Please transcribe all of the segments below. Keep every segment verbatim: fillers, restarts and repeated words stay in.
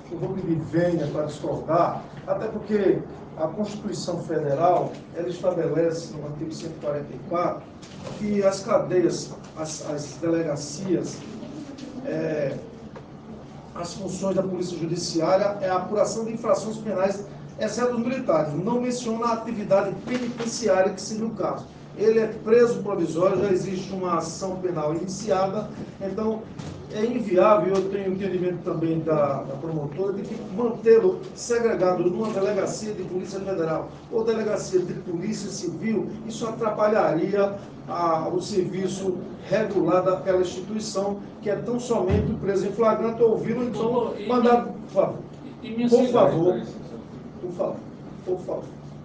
eu vou pedir venha para discordar, até porque a Constituição Federal, ela estabelece, no artigo cento e quarenta e quatro, que as cadeias, as, as delegacias, é, as funções da Polícia Judiciária é a apuração de infrações penais, exceto os militares. Não menciona a atividade penitenciária, que seria o caso. Ele é preso provisório, já existe uma ação penal iniciada, então é inviável, eu tenho entendimento também da, da promotora, de que mantê-lo segregado numa delegacia de Polícia Federal ou delegacia de Polícia Civil, isso atrapalharia a, o serviço regular daquela instituição, que é tão somente o preso em flagrante, ouvi-lo, então, mandar, por favor, por favor, por favor, por favor.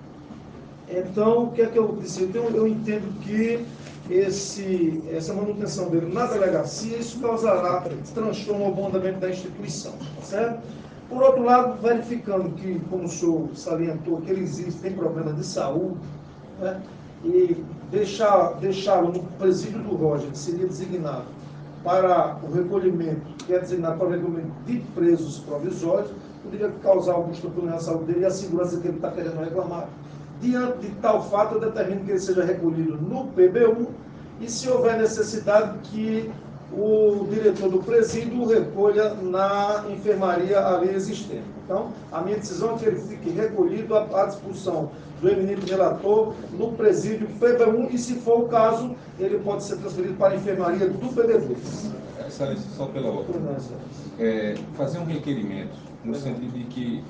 Então, o que é que eu disse? Então, eu entendo que esse, essa manutenção dele na delegacia, isso causará transtorno ao bom andamento da instituição, certo? Por outro lado, verificando que, como o senhor salientou, que ele existe, tem problema de saúde, né? E deixar, deixá-lo no presídio do Roger, que seria designado para o recolhimento, que é designado para o recolhimento de presos provisórios, poderia causar alguns problemas na saúde dele e a segurança que ele está querendo reclamar. Diante de tal fato, eu determino que ele seja recolhido no P B um e, se houver necessidade, que o diretor do presídio o recolha na enfermaria ali existente. Então, a minha decisão é que ele fique recolhido à disposição do eminente relator no presídio P B um e, se for o caso, ele pode ser transferido para a enfermaria do P B dois. Excelência, só pela outra. É, fazer um requerimento no sentido de que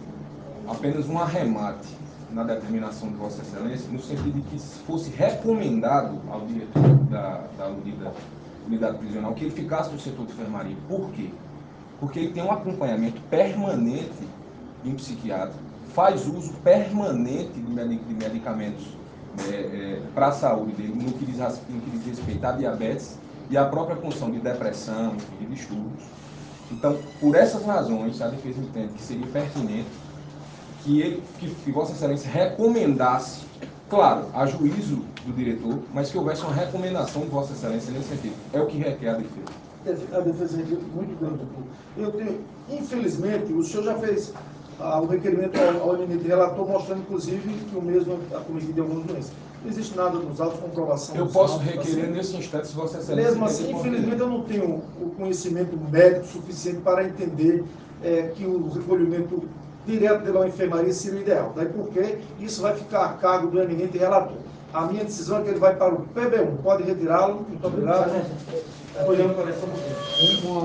apenas um arremate na determinação de Vossa Excelência, no sentido de que fosse recomendado ao diretor da, da unidade, unidade prisional que ele ficasse no setor de enfermaria. Por quê? Porque ele tem um acompanhamento permanente de um psiquiatra, faz uso permanente de medicamentos é, é, para a saúde dele, no que, diz, no que diz respeito à diabetes e à própria condição de depressão, de distúrbios. Então, por essas razões, a defesa entende que seria pertinente que, ele, que, que Vossa Excelência recomendasse, claro, a juízo do diretor, mas que houvesse uma recomendação de Vossa Excelência nesse sentido. É o que requer a defesa. A defesa é muito grande. Eu tenho, infelizmente, o senhor já fez ah, o requerimento ao, ao eminente relator, mostrando, inclusive, que o mesmo é acometido de algumas doenças. Não existe nada nos autos, comprovação. Eu posso autos, requerer assim, nesse instante, se Vossa Excelência... Mesmo assim, infelizmente, eu não tenho o conhecimento médico suficiente para entender é, que o recolhimento direto de uma enfermaria seria o ideal. Daí porque isso vai ficar a cargo do eminente relator. A minha decisão é que ele vai para o P B um. Pode retirá-lo. Muito obrigado. Olhando para essa